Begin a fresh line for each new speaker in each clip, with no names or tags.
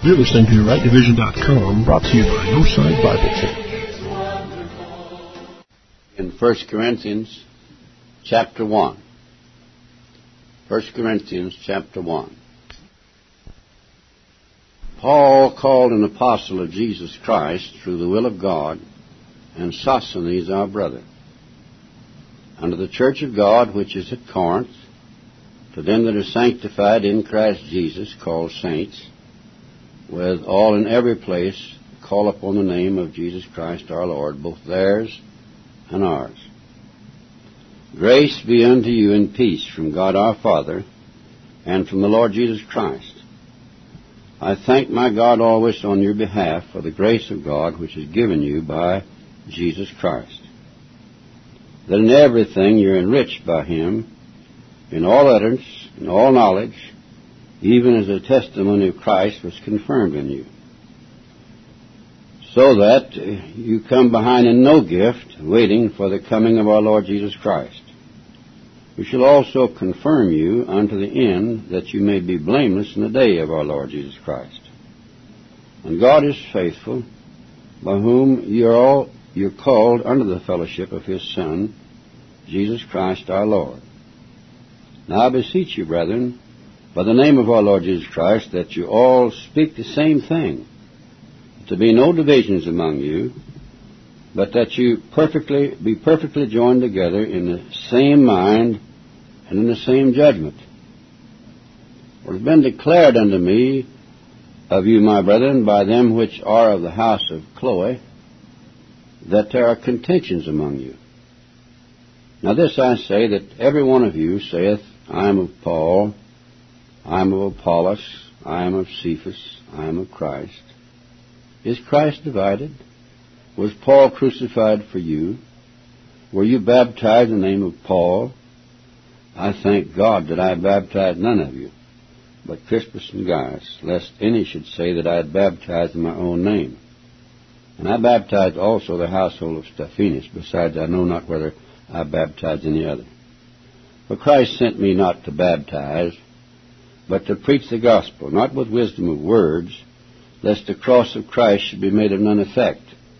You're listening to RightDivision.com, brought to you by No Side Bible Church.
In 1 Corinthians chapter 1. 1 Corinthians chapter 1. Paul, called an apostle of Jesus Christ through the will of God, and Sosthenes our brother, unto the church of God which is at Corinth, to them that are sanctified in Christ Jesus, called saints, with all in every place call upon the name of Jesus Christ our Lord, both theirs and ours. Grace be unto you and peace from God our Father and from the Lord Jesus Christ. I thank my God always on your behalf for the grace of God which is given you by Jesus Christ, that in everything you're enriched by him, in all utterance, in all knowledge, even as the testimony of Christ was confirmed in you, so that you come behind in no gift, waiting for the coming of our Lord Jesus Christ, who shall also confirm you unto the end, that you may be blameless in the day of our Lord Jesus Christ. And God is faithful, by whom you're called unto the fellowship of his Son, Jesus Christ our Lord. Now I beseech you, brethren, by the name of our Lord Jesus Christ, that you all speak the same thing, to be no divisions among you, but that you be perfectly joined together in the same mind and in the same judgment. For it has been declared unto me of you, my brethren, by them which are of the house of Chloe, that there are contentions among you. Now this I say, that every one of you saith, I am of Paul, I am of Apollos, I am of Cephas, I am of Christ. Is Christ divided? Was Paul crucified for you? Were you baptized in the name of Paul? I thank God that I baptized none of you, but Crispus and Gaius, lest any should say that I had baptized in my own name. And I baptized also the household of Stephanas, besides I know not whether I baptized any other. For Christ sent me not to baptize, but to preach the gospel, not with wisdom of words, lest the cross of Christ should be made of none effect.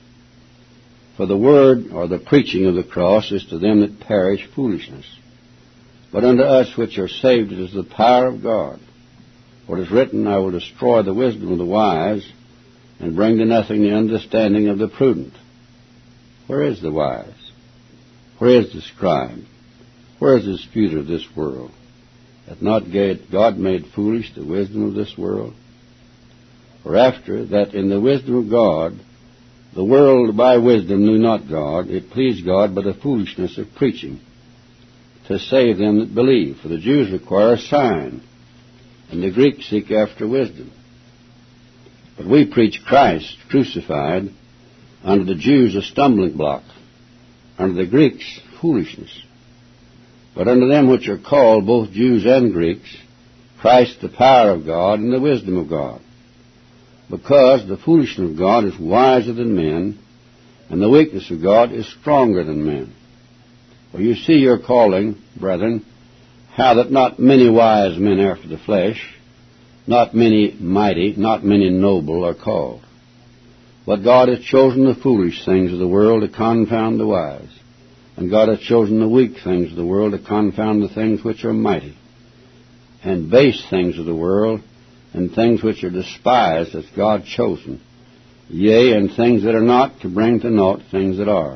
For the word, or the preaching of the cross, is to them that perish foolishness. But unto us which are saved it is the power of God. For it is written, I will destroy the wisdom of the wise, and bring to nothing the understanding of the prudent. Where is the wise? Where is the scribe? Where is the disputer of this world? Hath not God made foolish the wisdom of this world? For after that in the wisdom of God, the world by wisdom knew not God, it pleased God by the foolishness of preaching, to save them that believe. For the Jews require a sign, and the Greeks seek after wisdom. But we preach Christ crucified, unto the Jews a stumbling block, unto the Greeks foolishness. But unto them which are called, both Jews and Greeks, Christ the power of God and the wisdom of God. Because the foolishness of God is wiser than men, and the weakness of God is stronger than men. For you see your calling, brethren, how that not many wise men after the flesh, not many mighty, not many noble are called. But God has chosen the foolish things of the world to confound the wise. And God hath chosen the weak things of the world to confound the things which are mighty, and base things of the world, and things which are despised hath God chosen, yea, and things that are not, to bring to naught things that are,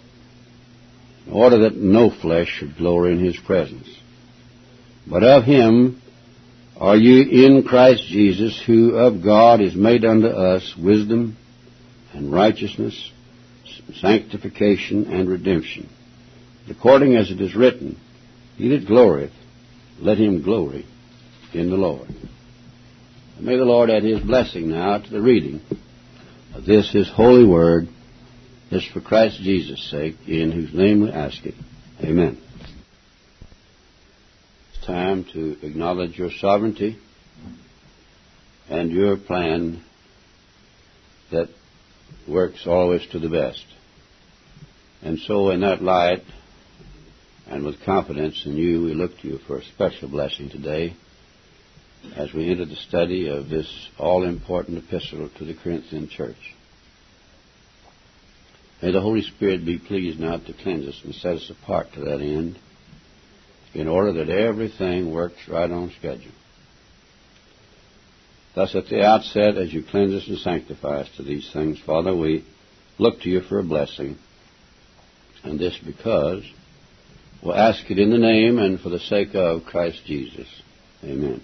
in order that no flesh should glory in his presence. But of him are you in Christ Jesus, who of God is made unto us wisdom and righteousness, sanctification and redemption, according as it is written, he that glorieth, let him glory in the Lord. And may the Lord add his blessing now to the reading of this his holy word, this for Christ Jesus' sake, in whose name we ask it. Amen. It's time to acknowledge your sovereignty and your plan that works always to the best. And so in that light, and with confidence in you, we look to you for a special blessing today as we enter the study of this all-important epistle to the Corinthian church. May the Holy Spirit be pleased now to cleanse us and set us apart to that end, in order that everything works right on schedule. Thus, at the outset, as you cleanse us and sanctify us to these things, Father, we look to you for a blessing, and this because we'll ask it in the name and for the sake of Christ Jesus. Amen.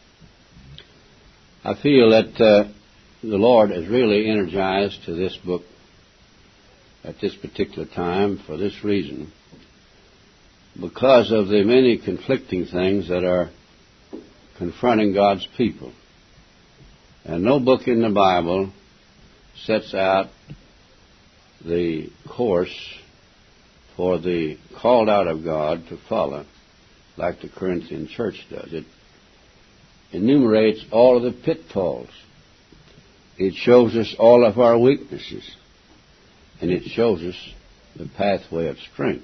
I feel that the Lord is really energized to this book at this particular time for this reason, because of the many conflicting things that are confronting God's people. And no book in the Bible sets out the course for the called out of God to follow like the Corinthian church does. It enumerates all of the pitfalls. It shows us all of our weaknesses. And it shows us the pathway of strength.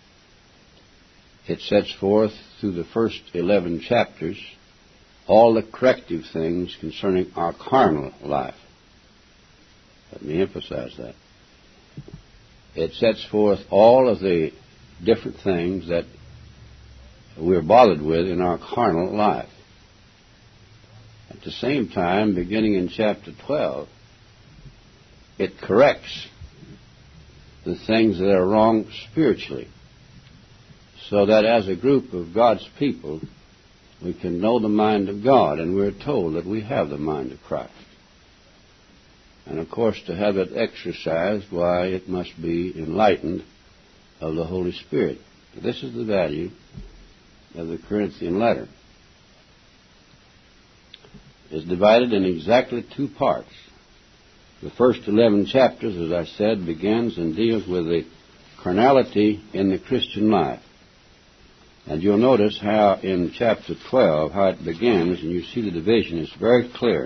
It sets forth through the first 11 chapters all the corrective things concerning our carnal life. Let me emphasize that. It sets forth all of the different things that we're bothered with in our carnal life. At the same time, beginning in chapter 12, it corrects the things that are wrong spiritually, so that as a group of God's people, we can know the mind of God, and we're told that we have the mind of Christ. And of course, to have it exercised, why, it must be enlightened of the Holy Spirit. This is the value of the Corinthian letter. It's divided in exactly 2 parts. The first 11 chapters, as I said, begins and deals with the carnality in the Christian life. And you'll notice how in chapter 12, how it begins, and you see the division is very clear.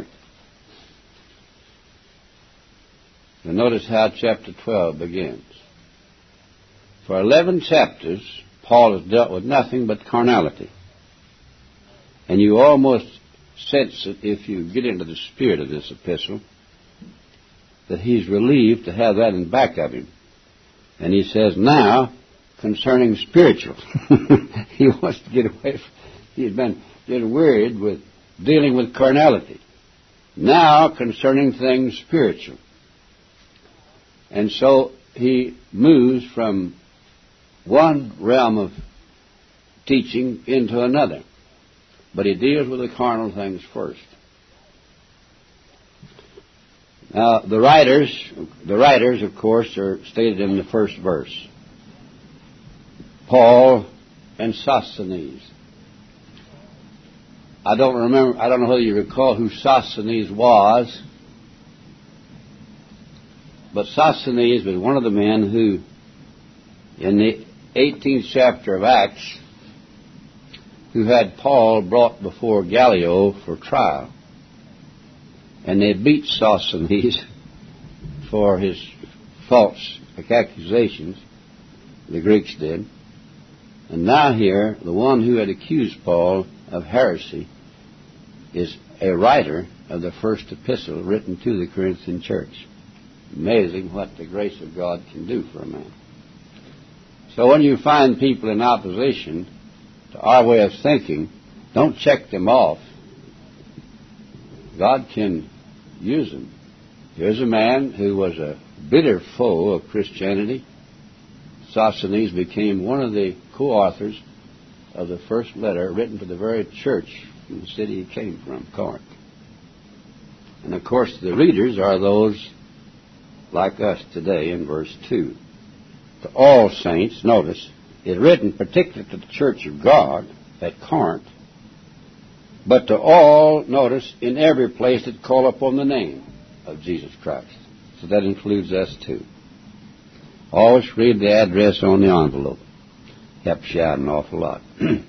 You'll notice how chapter 12 begins. For 11 chapters, Paul has dealt with nothing but carnality. And you almost sense that if you get into the spirit of this epistle, that he's relieved to have that in back of him. And he says, now, concerning spiritual. He wants to get away from, he had been getting worried with dealing with carnality. Now, concerning things spiritual. And so he moves from one realm of teaching into another. But he deals with the carnal things first. Now, the writers, of course, are stated in the first verse. Paul and Sosthenes. I don't know whether you recall who Sosthenes was, but Sosthenes was one of the men who, in the 18th chapter of Acts, who had Paul brought before Gallio for trial. And they beat Sosthenes for his false accusations, the Greeks did. And now here, the one who had accused Paul of heresy is a writer of the first epistle written to the Corinthian church. Amazing what the grace of God can do for a man. So when you find people in opposition to our way of thinking, don't check them off. God can use them. Here's a man who was a bitter foe of Christianity. Sosthenes became one of the co-authors of the first letter written to the very church in the city he came from, Corinth. And of course the readers are those like us today in verse 2. To all saints, notice, is written particularly to the church of God at Corinth, but to all, notice, in every place that call upon the name of Jesus Christ. So that includes us too. Always read the address on the envelope. Helps you out an awful lot.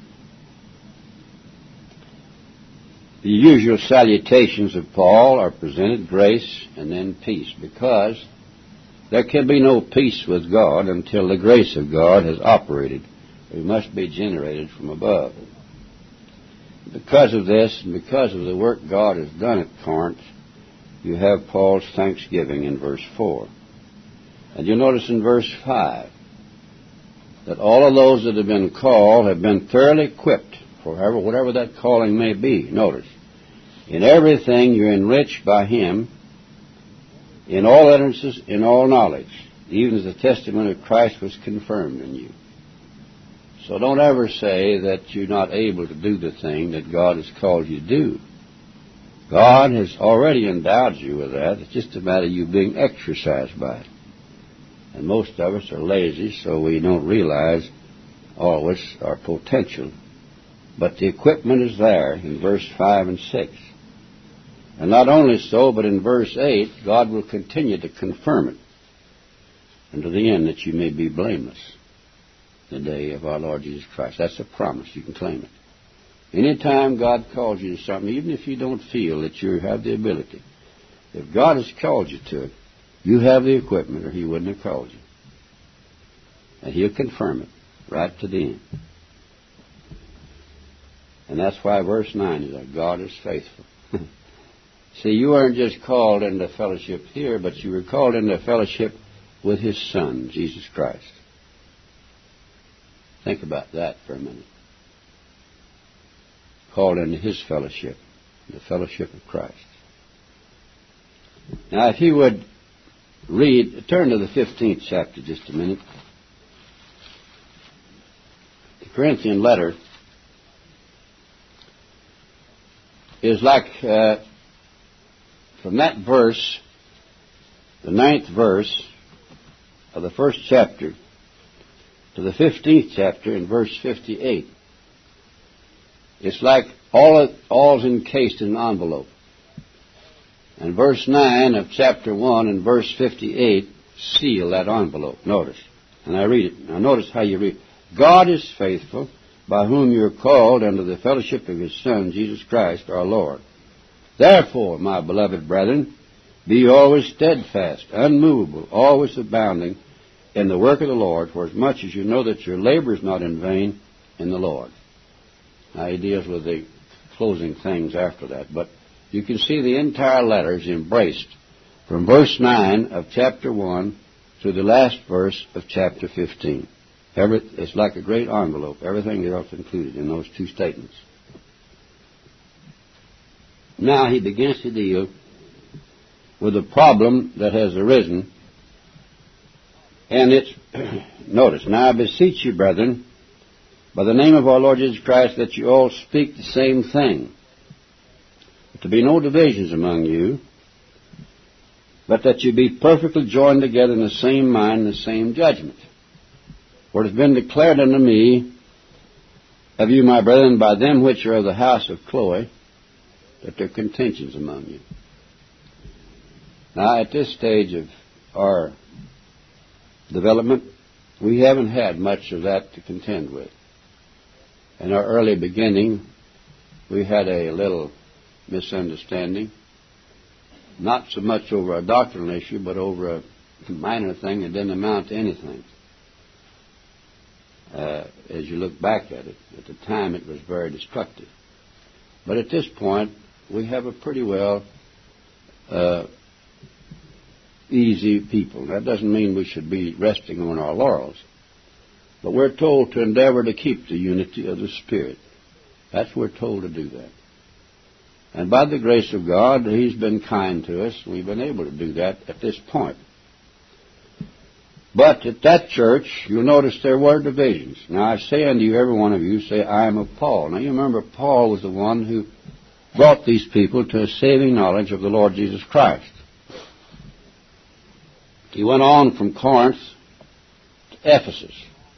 The usual salutations of Paul are presented, grace and then peace, because there can be no peace with God until the grace of God has operated. It must be generated from above. because of this and because of the work God has done at Corinth, you have Paul's thanksgiving in verse 4. And you'll notice in verse 5 that all of those that have been called have been thoroughly equipped for whatever that calling may be. Notice, in everything you're enriched by Him, in all utterances, in all knowledge, even as the testimony of Christ was confirmed in you. So don't ever say that you're not able to do the thing that God has called you to do. God has already endowed you with that. It's just a matter of you being exercised by it. And most of us are lazy, so we don't realize always our potential. But the equipment is there in verse 5 and 6. And not only so, but in verse 8, God will continue to confirm it unto the end that you may be blameless the day of our Lord Jesus Christ. That's a promise. You can claim it. Anytime God calls you to something, even if you don't feel that you have the ability, if God has called you to it, you have the equipment or He wouldn't have called you. And He'll confirm it right to the end. And that's why verse 9 is that God is faithful. See, you weren't just called into fellowship here, but you were called into fellowship with His Son, Jesus Christ. Think about that for a minute. Called into His fellowship, the fellowship of Christ. Now, if you would turn to the 15th chapter just a minute. The Corinthian letter is like, from that verse, the 9th verse of the 1st chapter, to the 15th chapter in verse 58. It's like all's encased in an envelope. And verse 9 of chapter 1 and verse 58 seal that envelope. Notice. And I read it. Now notice how you read. God is faithful, by whom you are called unto the fellowship of His Son, Jesus Christ, our Lord. Therefore, my beloved brethren, be always steadfast, unmovable, always abounding in the work of the Lord, for as much as you know that your labor is not in vain in the Lord. Now he deals with the closing things after that, but you can see the entire letter is embraced from verse 9 of chapter 1 to the last verse of chapter 15. It's like a great envelope. Everything else included in those two statements. Now he begins to deal with a problem that has arisen. And it's, notice, now I beseech you, brethren, by the name of our Lord Jesus Christ, that you all speak the same thing. To be no divisions among you, but that you be perfectly joined together in the same mind and the same judgment. For it has been declared unto me of you, my brethren, by them which are of the house of Chloe, that there are contentions among you. Now, at this stage of our development, we haven't had much of that to contend with. In our early beginning, we had a little misunderstanding, not so much over a doctrinal issue, but over a minor thing that didn't amount to anything. As you look back at it, at the time it was very destructive. But at this point, we have a pretty well easy people. That doesn't mean we should be resting on our laurels. But we're told to endeavor to keep the unity of the Spirit. That's we're told to do that. And by the grace of God, He's been kind to us. We've been able to do that at this point. But at that church, you'll notice there were divisions. Now I say unto you, every one of you, say, I am of Paul. Now you remember Paul was the one who brought these people to a saving knowledge of the Lord Jesus Christ. He went on from Corinth to Ephesus.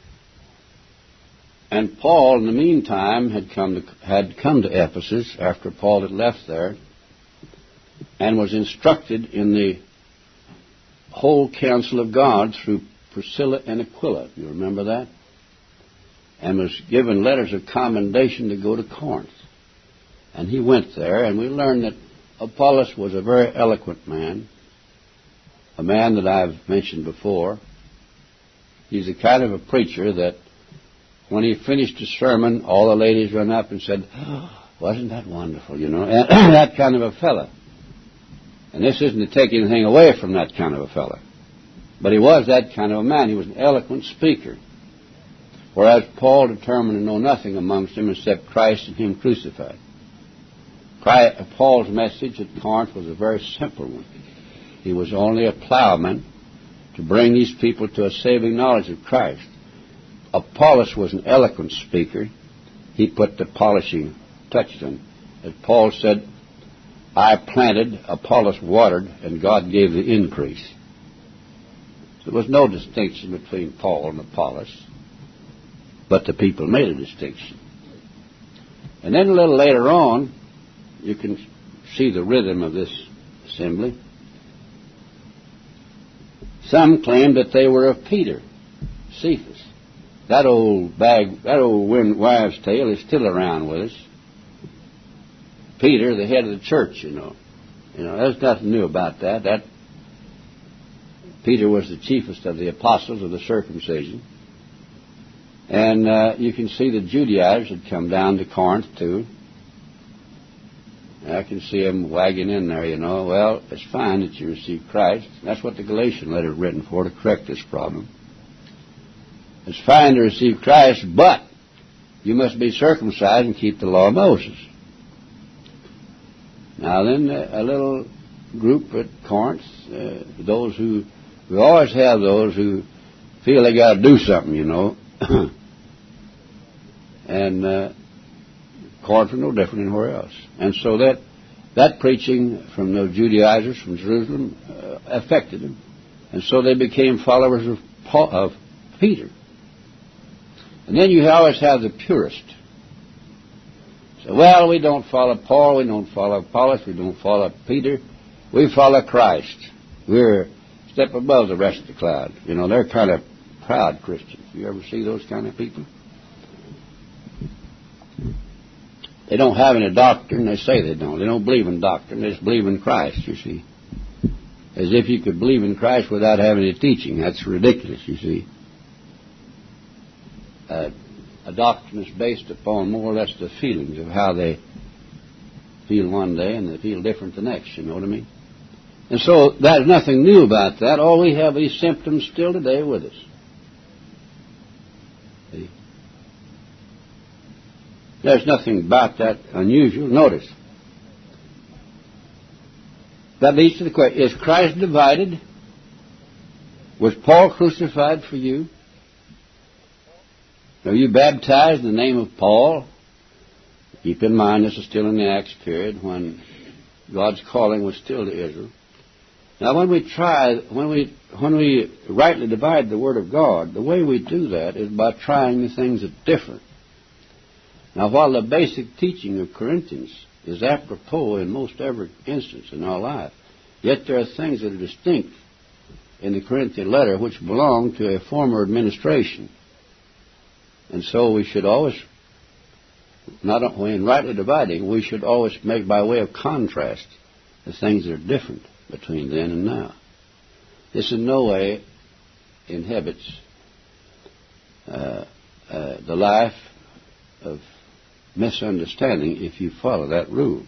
And Paul, in the meantime, had come to Ephesus after Paul had left there and was instructed in the whole counsel of God through Priscilla and Aquila. You remember that? And was given letters of commendation to go to Corinth. And he went there, and we learned that Apollos was a very eloquent man, a man that I've mentioned before. He's the kind of a preacher that when he finished his sermon, all the ladies ran up and said, Wasn't that wonderful, you know? And that kind of a fella. And this isn't to take anything away from that kind of a fella. But he was that kind of a man. He was an eloquent speaker. Whereas Paul determined to know nothing amongst them except Christ and Him crucified. Paul's message at Corinth was a very simple one. He was only a plowman to bring these people to a saving knowledge of Christ. Apollos was an eloquent speaker. He put the polishing touch on. As Paul said, I planted, Apollos watered, and God gave the increase. There was no distinction between Paul and Apollos, but the people made a distinction. And then a little later on, you can see the rhythm of this assembly. Some claimed that they were of Peter, Cephas. That old wives' tale is still around with us. Peter, the head of the church, you know. There's nothing new about that. That Peter was the chiefest of the apostles of the circumcision. And you can see the Judaizers had come down to Corinth, too. I can see them wagging in there, you know. Well, it's fine that you receive Christ. That's what the Galatian letter is written for, to correct this problem. It's fine to receive Christ, but you must be circumcised and keep the law of Moses. Now then, a little group at Corinth, those who, we always have those who feel they got to do something, you know. And Corinth was no different than where else. And so that preaching from the Judaizers from Jerusalem affected them. And so they became followers of Peter. And then you always have the purist. So, well, we don't follow Paul, we don't follow Apollos, we don't follow Peter. We follow Christ. We're a step above the rest of the crowd. You know, they're kind of proud Christians. You ever see those kind of people? They don't have any doctrine. They say they don't. They don't believe in doctrine. They just believe in Christ, you see. As if you could believe in Christ without having any teaching. That's ridiculous, you see. A doctrine is based upon more or less the feelings of how they feel one day and they feel different the next, you know what I mean? And so there's nothing new about that. All we have are these symptoms still today with us. See? There's nothing about that unusual. Notice. That leads to the question, is Christ divided? Was Paul crucified for you? Are you baptized in the name of Paul? Keep in mind this is still in the Acts period when God's calling was still to Israel. Now when we rightly divide the Word of God, the way we do that is by trying the things that are different. Now while the basic teaching of Corinthians is apropos in most every instance in our life, yet there are things that are distinct in the Corinthian letter which belong to a former administration. And so we should always, not only in rightly dividing, we should always make by way of contrast the things that are different between then and now. This in no way inhibits the life of misunderstanding if you follow that rule.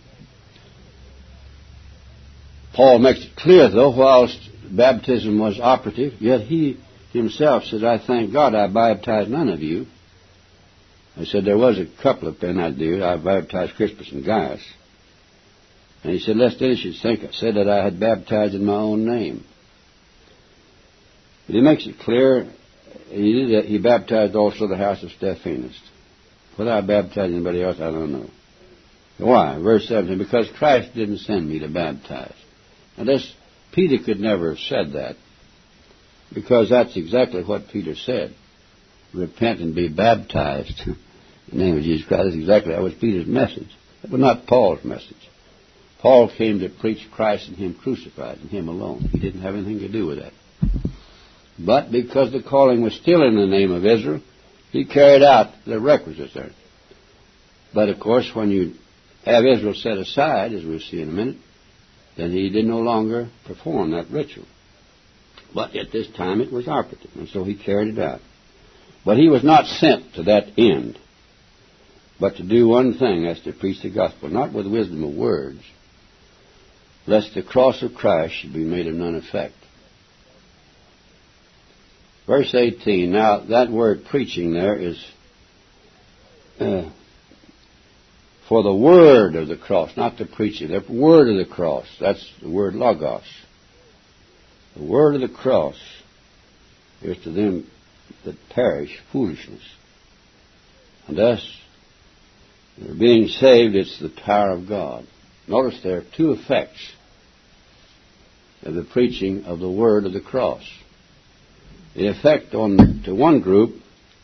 Paul makes it clear, though, whilst baptism was operative, yet he himself said, I thank God I baptized none of you. I said, there was a couple of men I did. I baptized Crispus and Gaius. And he said, lest any should think I said that I had baptized in my own name. But he makes it clear, he baptized also the house of Stephanas. Whether I baptized anybody else, I don't know. Why? Verse 17, because Christ didn't send me to baptize. Now this, Peter could never have said that, because that's exactly what Peter said. Repent and be baptized in the name of Jesus Christ. That's exactly, that was Peter's message. That was not Paul's message. Paul came to preach Christ and Him crucified and Him alone. He didn't have anything to do with that. But because the calling was still in the name of Israel, he carried out the requisites there. But of course, when you have Israel set aside, as we'll see in a minute, then he did no longer perform that ritual. But at this time it was operative, and so he carried it out. But he was not sent to that end. but to do one thing, that's to preach the gospel, not with wisdom of words, lest the cross of Christ should be made of none effect. Verse 18, now that word preaching there is for the word of the cross, not the preaching. The word of the cross, that's the word logos. The word of the cross is to them that perish foolishness. And us, that are being saved, it's the power of God. Notice there are two effects of the preaching of the word of the cross. The effect to one group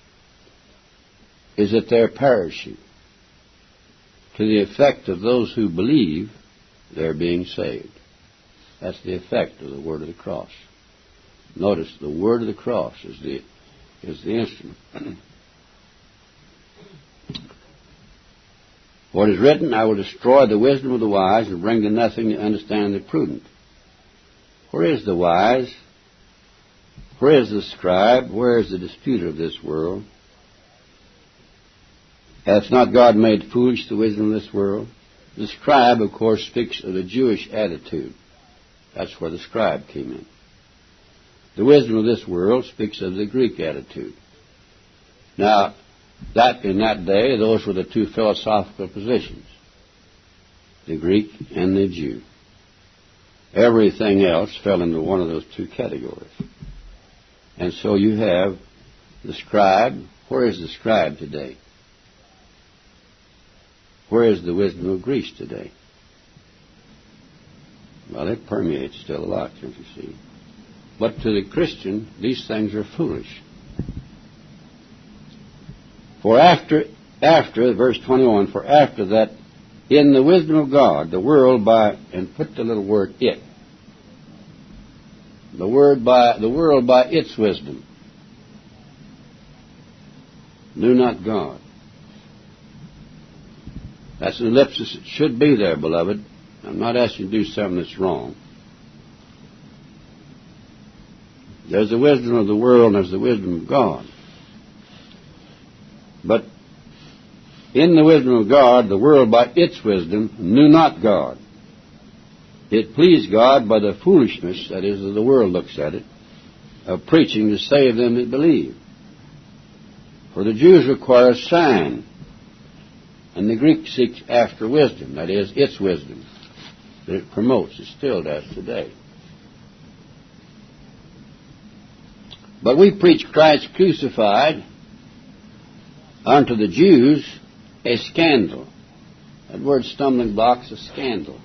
is that they're perishing. To the effect of those who believe, they're being saved. That's the effect of the word of the cross. Notice the word of the cross is the instrument. What is written, I will destroy the wisdom of the wise and bring to nothing the understanding of the prudent. Where is the wise? Where is the scribe? Where is the disputer of this world? Hath not God made foolish the wisdom of this world? The scribe, of course, speaks of the Jewish attitude. That's where the scribe came in. The wisdom of this world speaks of the Greek attitude. Now, that in that day, those were the two philosophical positions, the Greek and the Jew. Everything else fell into one of those two categories. And so you have the scribe. Where is the scribe today? Where is the wisdom of Greece today? Well, it permeates still a lot, don't you see? But to the Christian, these things are foolish. For after, verse 21, for after that, in the wisdom of God, the world by, and put the little word it, the world by its wisdom knew not God. That's an ellipsis. It should be there, beloved. I'm not asking you to do something that's wrong. There's the wisdom of the world and there's the wisdom of God. But in the wisdom of God, the world by its wisdom knew not God. It pleased God by the foolishness, that is, as the world looks at it, of preaching to save them that believe. For the Jews require a sign, and the Greek seeks after wisdom, that is, its wisdom, that it promotes. It still does today. But we preach Christ crucified unto the Jews a scandal. That word stumbling block is a scandal.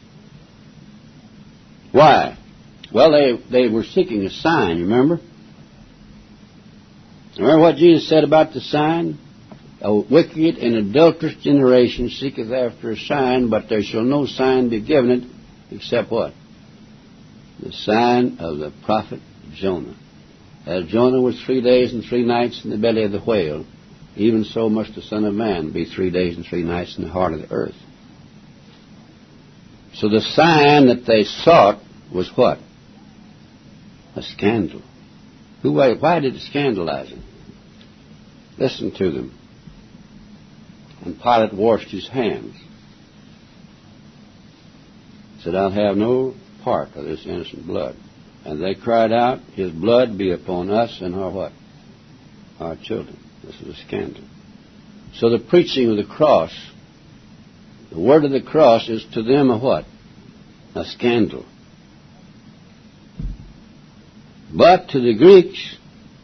Why? Well, they were seeking a sign, you remember? Remember what Jesus said about the sign? A wicked and adulterous generation seeketh after a sign, but there shall no sign be given it, except what? The sign of the prophet Jonah. As Jonah was 3 days and 3 nights in the belly of the whale, even so must the Son of Man be 3 days and 3 nights in the heart of the earth. So the sign that they sought was what? A scandal. Why did it scandalize them? Listen to them. And Pilate washed his hands. Said, I'll have no part of this innocent blood. And they cried out, his blood be upon us and our what? Our children. This is a scandal. So the preaching of the cross, the word of the cross is to them a what? A scandal. But to the Greeks,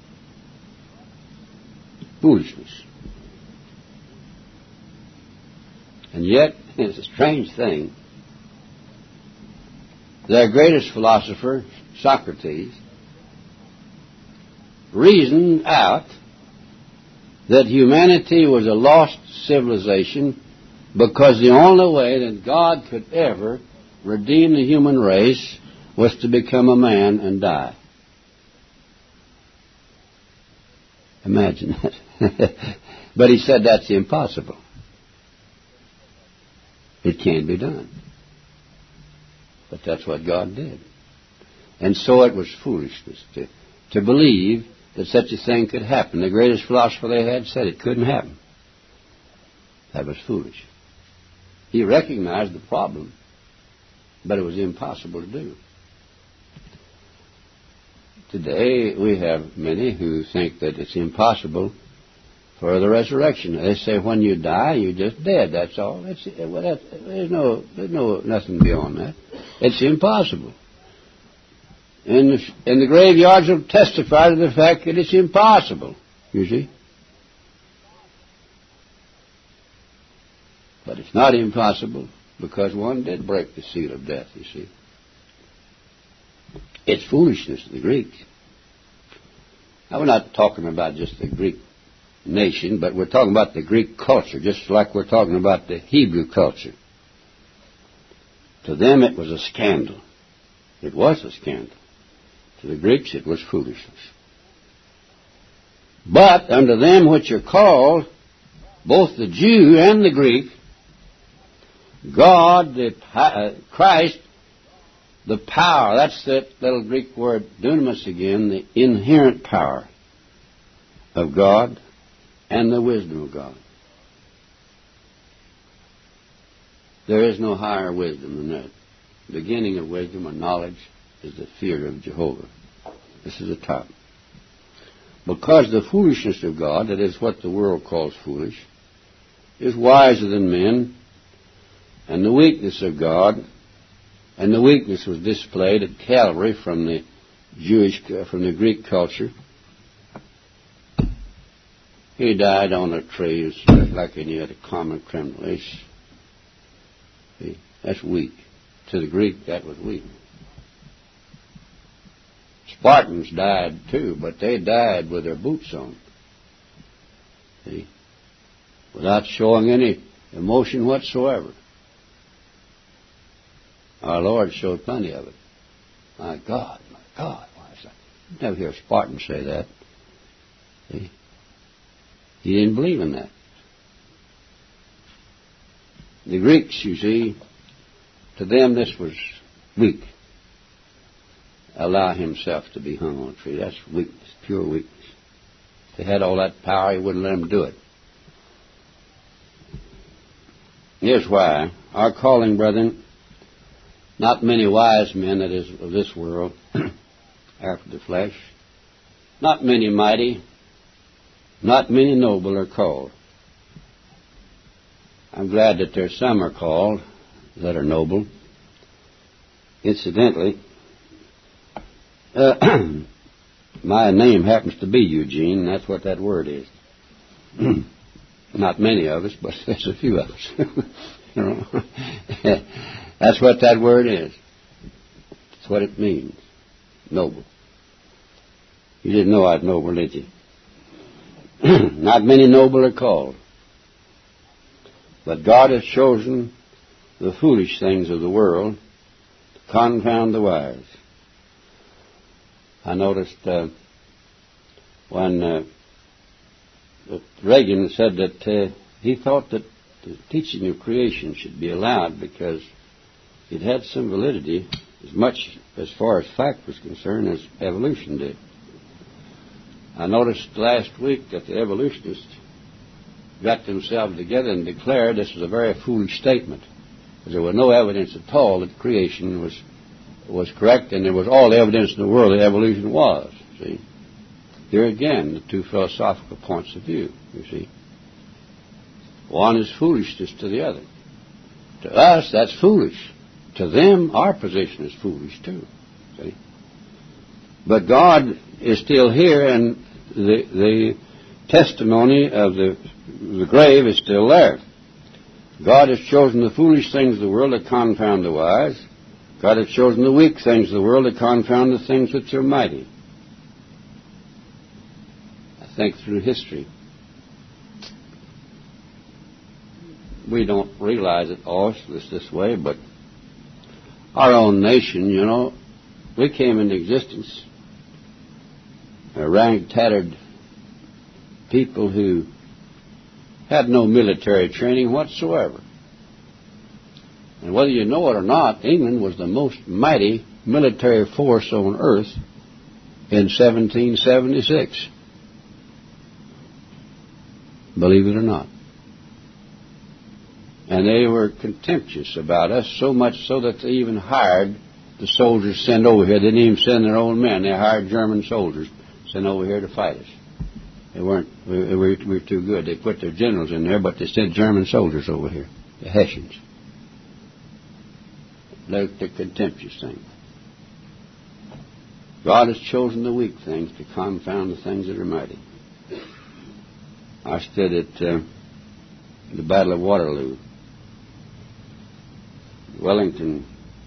foolishness. And yet, it's a strange thing. Their greatest philosopher, Socrates, reasoned out that humanity was a lost civilization because the only way that God could ever redeem the human race was to become a man and die. Imagine that. But he said that's impossible. It can't be done. But that's what God did. And so it was foolishness to believe that such a thing could happen. The greatest philosopher they had said it couldn't happen. That was foolish. He recognized the problem, but it was impossible to do. Today, we have many who think that it's impossible for the resurrection. They say when you die, you're just dead. That's all. There's nothing beyond that. It's impossible. And the graveyards will testify to the fact that it's impossible, you see. But it's not impossible because one did break the seal of death, you see. It's foolishness to the Greeks. Now, we're not talking about just the Greek nation, but we're talking about the Greek culture, just like we're talking about the Hebrew culture. To them, it was a scandal. It was a scandal. To the Greeks, it was foolishness. But unto them which are called, both the Jew and the Greek, God, Christ, the power, that's that little Greek word dunamis again, the inherent power of God and the wisdom of God. There is no higher wisdom than that. The beginning of wisdom or knowledge is the fear of Jehovah. This is the top. Because the foolishness of God, that is what the world calls foolish, is wiser than men, and the weakness of God, and the weakness was displayed at Calvary from the Greek culture. He died on a tree like any other common criminal. That's weak. To the Greek, that was weak. Spartans died too, but they died with their boots on. See? Without showing any emotion whatsoever. Our Lord showed plenty of it. My God, why is that? You never hear a Spartan say that. See? He didn't believe in that. The Greeks, you see, to them this was weak. Allow himself to be hung on a tree. That's weakness, pure weakness. If they had all that power, he wouldn't let them do it. Here's why. Our calling, brethren, not many wise men, that is, of this world, after the flesh, not many mighty, not many noble are called. I'm glad that there's some are called that are noble. Incidentally, my name happens to be Eugene, and that's what that word is. Not many of us, but there's a few of us. You know, that's what that word is. That's what it means. Noble. You didn't know I was noble, did you? Not many noble are called. But God has chosen the foolish things of the world to confound the wise. I noticed when Reagan said that he thought that the teaching of creation should be allowed because it had some validity as much as far as fact was concerned as evolution did. I noticed last week that the evolutionists got themselves together and declared this was a very foolish statement, because there was no evidence at all that creation was correct, and there was all the evidence in the world that evolution was. See, here again, the two philosophical points of view. You see, one is foolishness to the other. To us, that's foolish. To them, our position is foolish too. See, but God is still here, and the testimony of the grave is still there. God has chosen the foolish things of the world to confound the wise. God has chosen the weak things of the world to confound the things which are mighty. I think through history, we don't realize it all this way, but our own nation, you know, we came into existence a ragged, tattered people who had no military training whatsoever. And whether you know it or not, England was the most mighty military force on earth in 1776. Believe it or not. And they were contemptuous about us, so much so that they even hired the soldiers sent over here. They didn't even send their own men. They hired German soldiers sent over here to fight us. We were too good. They put their generals in there, but they sent German soldiers over here, the Hessians. They're the contemptuous thing. God has chosen the weak things to confound the things that are mighty. I stood at the Battle of Waterloo. Wellington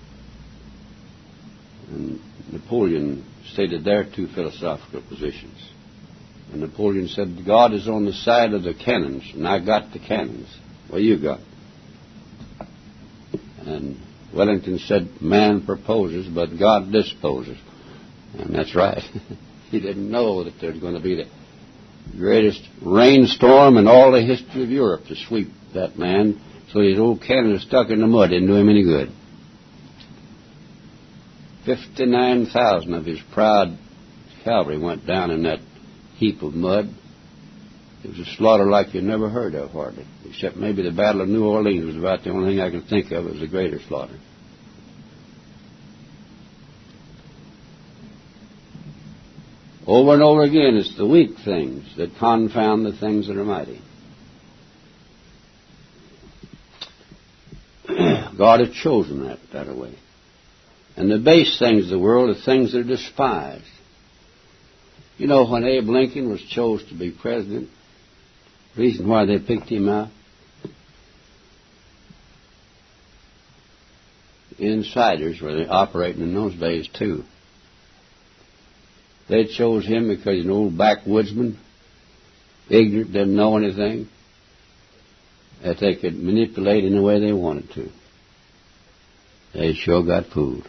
and Napoleon stated their two philosophical positions. And Napoleon said, God is on the side of the cannons, and I got the cannons. What you got? And Wellington said, man proposes, but God disposes. And that's right. He didn't know that there was going to be the greatest rainstorm in all the history of Europe to sweep that man, so his old cannon was stuck in the mud. Didn't do him any good. 59,000 of his proud cavalry went down in that heap of mud. It was a slaughter like you never heard of, hardly, except maybe the Battle of New Orleans was about the only thing I can think of. It was a greater slaughter. Over and over again, it's the weak things that confound the things that are mighty. God has chosen that way. And the base things of the world are things that are despised. You know, when Abe Lincoln was chosen to be president, the reason why they picked him out? Insiders were operating in those days, too. They chose him because he's an old backwoodsman, ignorant, didn't know anything, that they could manipulate in the way they wanted to. They sure got fooled.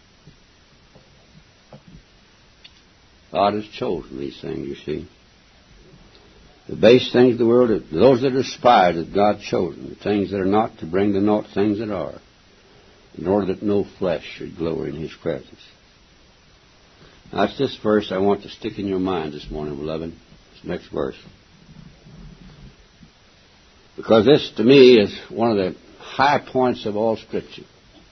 God has chosen these things, you see. The base things of the world, those that are despised, that God chosen. The things that are not, to bring to naught things that are, in order that no flesh should glory in His presence. Now, it's this verse I want to stick in your mind this morning, beloved. This next verse. Because this, to me, is one of the high points of all Scripture.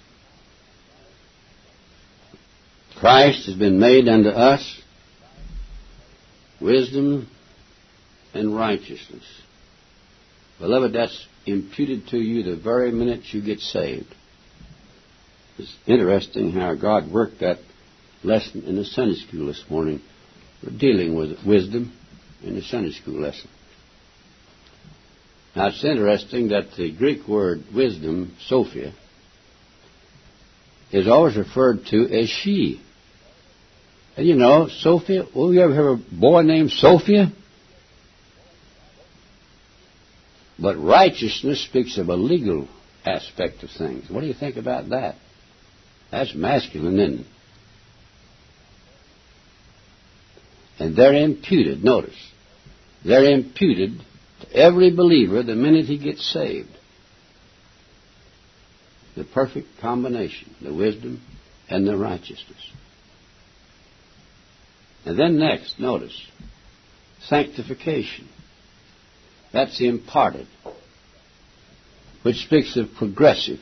Christ has been made unto us wisdom and righteousness. Beloved, that's imputed to you the very minute you get saved. It's interesting how God worked that lesson in the Sunday school this morning. We're dealing with wisdom in the Sunday school lesson. Now, it's interesting that the Greek word wisdom, Sophia, is always referred to as she. And you know, Sophia, well, you ever heard of a boy named Sophia? But righteousness speaks of a legal aspect of things. What do you think about that? That's masculine, isn't it? And they're imputed, notice, they're imputed to every believer the minute he gets saved. The perfect combination, the wisdom and the righteousness. And then next, notice, sanctification. That's imparted, which speaks of progressive.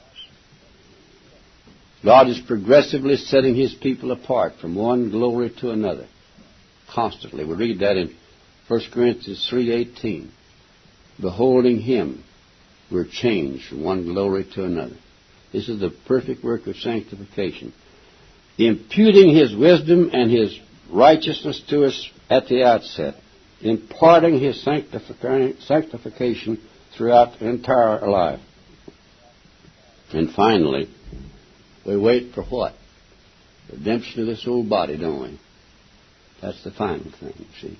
God is progressively setting His people apart from one glory to another. Constantly. We read that in 1 Corinthians 3:18. Beholding Him, we're changed from one glory to another. This is the perfect work of sanctification. Imputing His wisdom and His righteousness to us at the outset. Imparting His sanctification throughout the entire life. And finally, we wait for what? Redemption of this old body, don't we? That's the final thing, you see.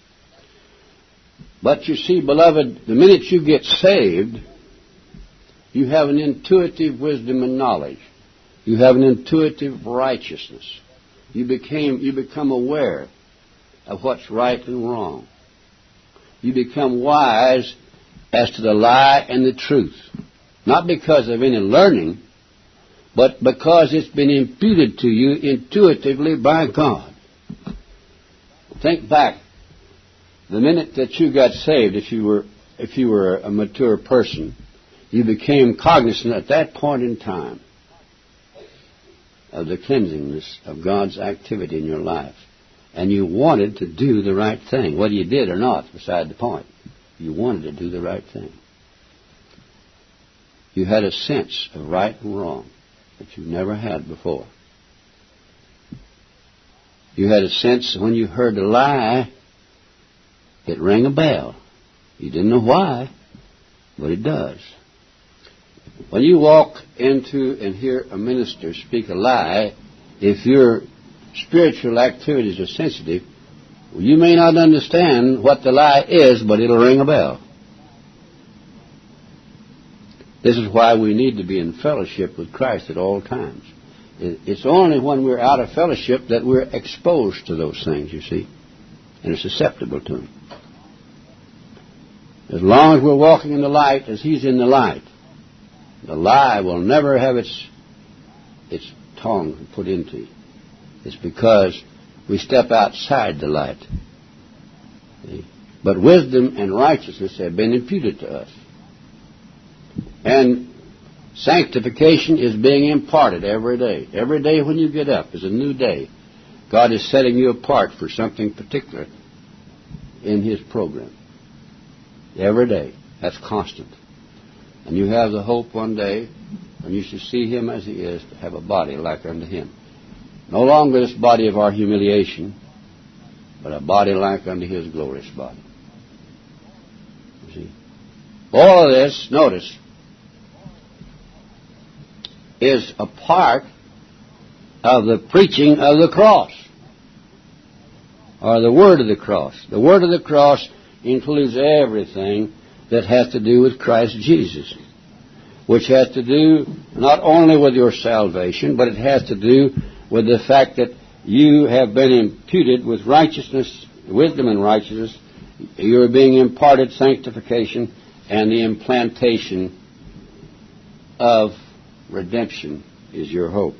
But you see, beloved, the minute you get saved, you have an intuitive wisdom and knowledge. You have an intuitive righteousness. You become aware of what's right and wrong. You become wise as to the lie and the truth. Not because of any learning, but because it's been imputed to you intuitively by God. Think back. The minute that you got saved, if you were a mature person, you became cognizant at that point in time of the cleansingness of God's activity in your life. And you wanted to do the right thing. Whether you did or not, beside the point. You wanted to do the right thing. You had a sense of right and wrong that you never had before. You had a sense when you heard a lie, it rang a bell. You didn't know why, but it does. When you walk into and hear a minister speak a lie, if your spiritual activities are sensitive, you may not understand what the lie is, but it'll ring a bell. This is why we need to be in fellowship with Christ at all times. It's only when we're out of fellowship that we're exposed to those things, you see, and are susceptible to them. As long as we're walking in the light as He's in the light, the lie will never have its tongue put into you. It's because we step outside the light. See? But wisdom and righteousness have been imputed to us. And sanctification is being imparted every day. Every day when you get up is a new day. God is setting you apart for something particular in His program. Every day. That's constant. And you have the hope one day when you shall see Him as He is, to have a body like unto Him. No longer this body of our humiliation, but a body like unto His glorious body. You see? All of this, notice, is a part of the preaching of the cross, or the word of the cross. The word of the cross includes everything that has to do with Christ Jesus, which has to do not only with your salvation, but it has to do with the fact that you have been imputed with righteousness, wisdom and righteousness. You are being imparted sanctification and the implantation of redemption is your hope.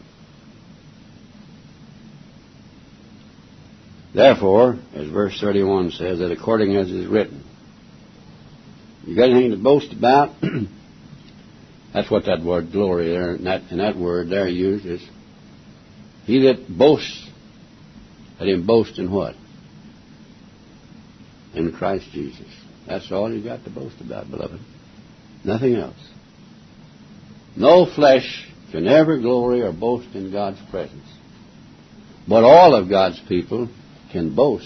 Therefore, as verse 31 says, that according as is written, you got anything to boast about? That's what that word glory there, and that word there used is, he that boasts, let him boast in what? In Christ Jesus. That's all you got to boast about, beloved. Nothing else. No flesh can ever glory or boast in God's presence. But all of God's people can boast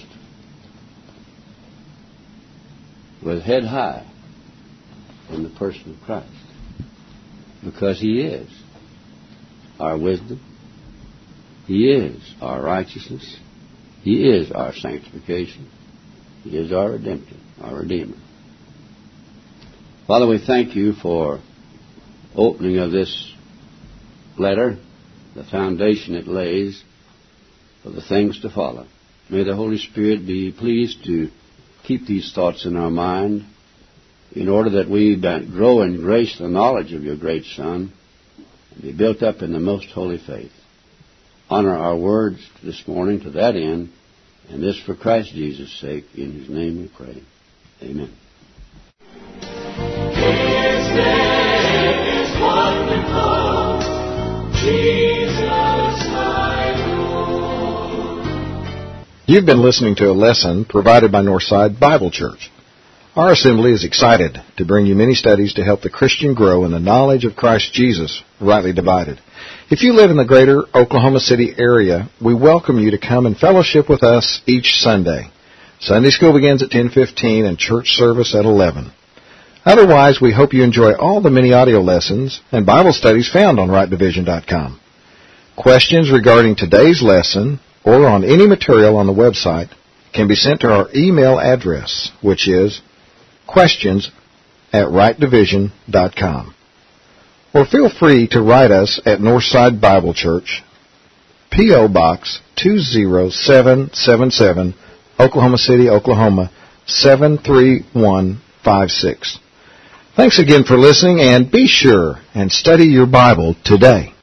with head high in the person of Christ. Because He is our wisdom. He is our righteousness. He is our sanctification. He is our redemption, our Redeemer. Father, we thank You for opening of this letter, the foundation it lays for the things to follow. May the Holy Spirit be pleased to keep these thoughts in our mind in order that we might grow in grace the knowledge of Your great Son and be built up in the most holy faith. Honor our words this morning to that end, and this for Christ Jesus' sake. In His name we pray. Amen.
His name is wonderful, Jesus my Lord.
You've been listening to a lesson provided by Northside Bible Church. Our assembly is excited to bring you many studies to help the Christian grow in the knowledge of Christ Jesus, rightly divided. If you live in the greater Oklahoma City area, we welcome you to come and fellowship with us each Sunday. Sunday school begins at 10:15 and church service at 11. Otherwise, we hope you enjoy all the many audio lessons and Bible studies found on rightdivision.com. Questions regarding today's lesson or on any material on the website can be sent to our email address, which is questions@rightdivision.com. Or feel free to write us at Northside Bible Church, P.O. Box 20777, Oklahoma City, Oklahoma 73156. Thanks again for listening, and be sure and study your Bible today.